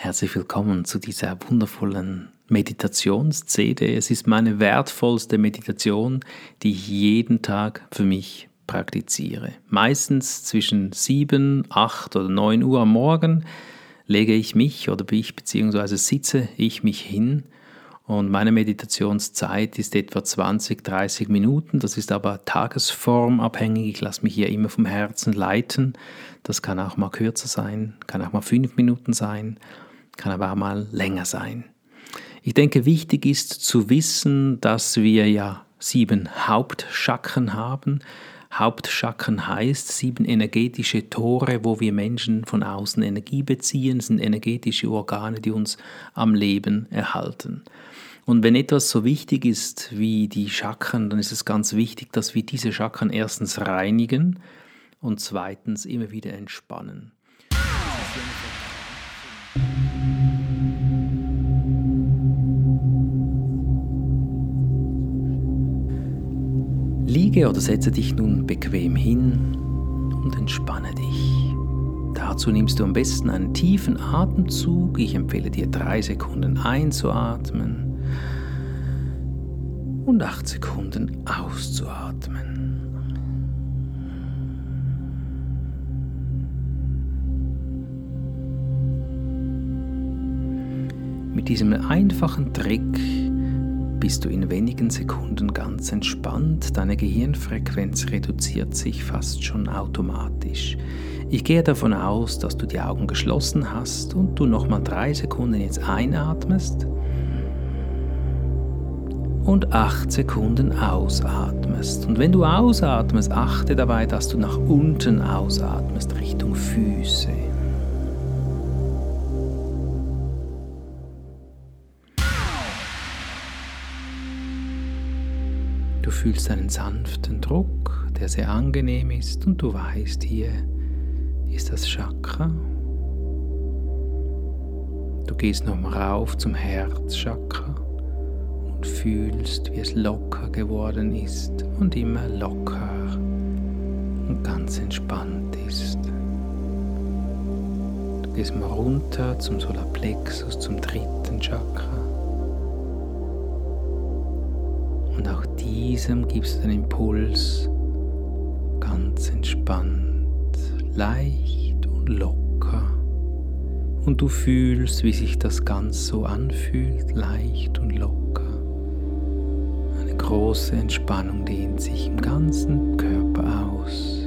Herzlich willkommen zu dieser wundervollen Meditations-CD. Es ist meine wertvollste Meditation, die ich jeden Tag für mich praktiziere. Meistens zwischen 7, 8 oder 9 Uhr am Morgen lege ich mich beziehungsweise sitze ich mich hin und meine Meditationszeit ist etwa 20, 30 Minuten. Das ist aber tagesformabhängig. Ich lasse mich hier immer vom Herzen leiten. Das kann auch mal kürzer sein, kann auch mal 5 Minuten sein, kann aber auch mal länger sein. Ich denke, wichtig ist zu wissen, dass wir ja 7 Hauptchakren haben. Hauptchakren heißt 7 energetische Tore, wo wir Menschen von außen Energie beziehen. Das sind energetische Organe, die uns am Leben erhalten. Und wenn etwas so wichtig ist wie die Chakren, dann ist es ganz wichtig, dass wir diese Chakren erstens reinigen und zweitens immer wieder entspannen. Liege oder setze dich nun bequem hin und entspanne dich. Dazu nimmst du am besten einen tiefen Atemzug. Ich empfehle dir 3 Sekunden einzuatmen und 8 Sekunden auszuatmen. Mit diesem einfachen Trick bist du in wenigen Sekunden ganz entspannt. Deine Gehirnfrequenz reduziert sich fast schon automatisch. Ich gehe davon aus, dass du die Augen geschlossen hast und du nochmal 3 Sekunden jetzt einatmest und 8 Sekunden ausatmest. Und wenn du ausatmest, achte dabei, dass du nach unten ausatmest, Richtung Füße. Du fühlst einen sanften Druck, der sehr angenehm ist und du weißt, hier ist das Chakra. Du gehst nochmal rauf zum Herzchakra und fühlst, wie es locker geworden ist und immer locker und ganz entspannt ist. Du gehst mal runter zum Solarplexus, zum 3. Chakra. Und auch diesem gibst du den Impuls, ganz entspannt, leicht und locker. Und du fühlst, wie sich das ganz so anfühlt, leicht und locker. Eine große Entspannung dehnt sich im ganzen Körper aus.